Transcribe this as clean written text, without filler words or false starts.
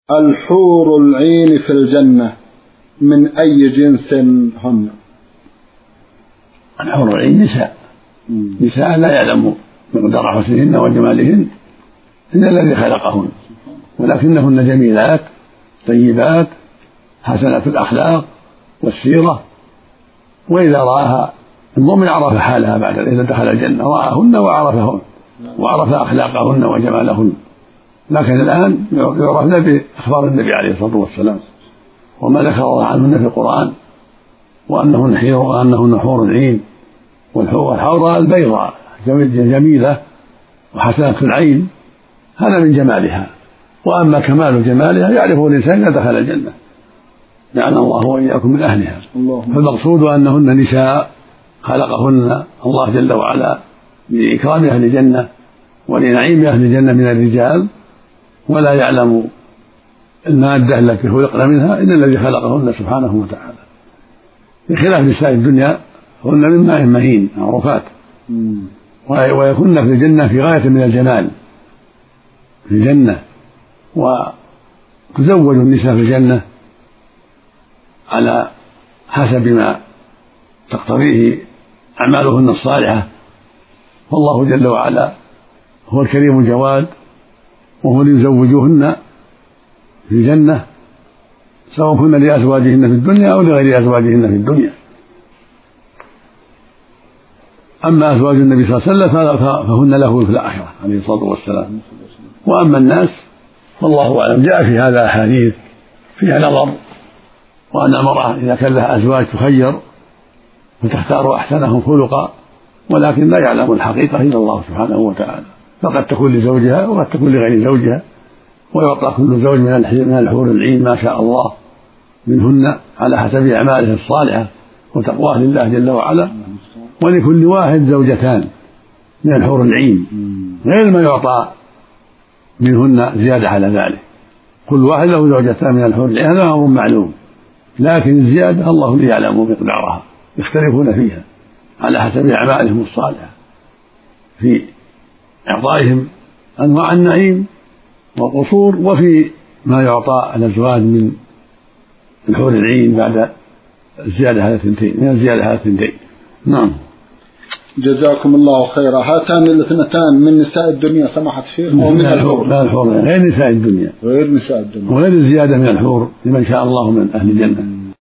الحور العين في الجنة من أي جنس هن؟ الحور العين نساء لا يعلم مقدار حسنهن وجمالهن إلا الذي خلقهن، ولكنهن جميلات طيبات حسنات الأخلاق والسيرة، وإذا رآها المؤمن عرف حالها بعد إذا دخل الجنة، رآهن وعرفهن وعرف أخلاقهن وجمالهن. لكن الآن يعرفن بأخبار النبي عليه الصلاة والسلام وما ذكر الله عنهن في القرآن، وأنهن حور عين. والحورة البيضاء جميلة وحسنة العين، هذا من جمالها. وأما كمال جمالها يعرفه الإنسان إذا دخل الجنة، جعلنا الله وإياكم من أهلها. فالمقصود أنهن نساء خلقهن الله جل وعلا لإكرام أهل الجنة ولنعيم أهل الجنة من الرجال، ولا يعلم المادة التي خلقن منها إلا الذي خلقهن سبحانه وتعالى، بخلاف نساء الدنيا هن من ماء مهين معروفات، ويكون في الجنة في غاية من الجمال في الجنة. وتزوج النساء في الجنة على حسب ما تقتضيه أعمالهن الصالحة، والله جل وعلا هو الكريم الجواد، وهو ليزوجهن في الجنة سواء كن لأزواجهن في الدنيا أو لغير أزواجهن في الدنيا. أما أزواج النبي صلى الله عليه وسلم فهن له في الآخرة عليه الصلاة والسلام. وأما الناس والله أعلم، جاء في هذا أحاديث فيها نظر، وأن المرأة إذا كان لها أزواج تخير فتختار أحسنهم خلقا، ولكن لا يعلم الحقيقة إلا الله سبحانه وتعالى، فقد تكون لزوجها وقد تكون لغير زوجها، ويعطى كل زوج من الحور العين ما شاء الله منهن على حسب أعماله الصالحة وتقواه لله جل وعلا. ولكل واحد زوجتان من الحور العين غير ما يعطى منهن زيادة على ذلك، كل واحد له زوجتان من الحور العين، هذا أمر معلوم، لكن الزيادة الله اللي يعلم مقدارها، يختلفون فيها على حسب أعمالهم الصالحة في إعطائهم أنواع النعيم والقصور، وفي ما يعطى الأزواج من الحور العين بعد الزيادة على الثنتين. نعم. جزاكم الله خيرا. هاتان الاثنتان من نساء الدنيا سمحت فيه أو من الحور؟ لا، الحور غير نساء الدنيا، غير نساء الدنيا، وغير الزيادة من الحور لمن شاء الله من أهل الجنة.